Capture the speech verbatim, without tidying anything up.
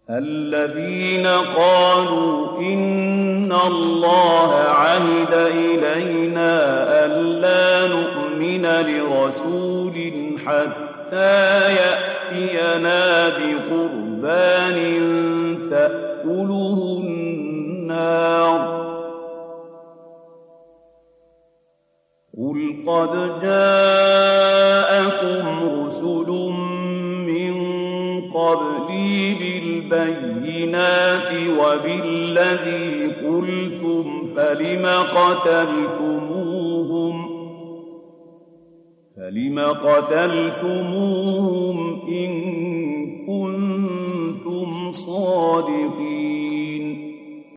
الذين قالوا إن الله عهد إلينا ألا نؤمن لرسول حتى يأتينا بقربان تأكله النار قل قد جاءكم رسل من قبلي بالبينات وبالذي قلتم فلم قتلتموهم فلم قتلتموهم إن كنتم صادقين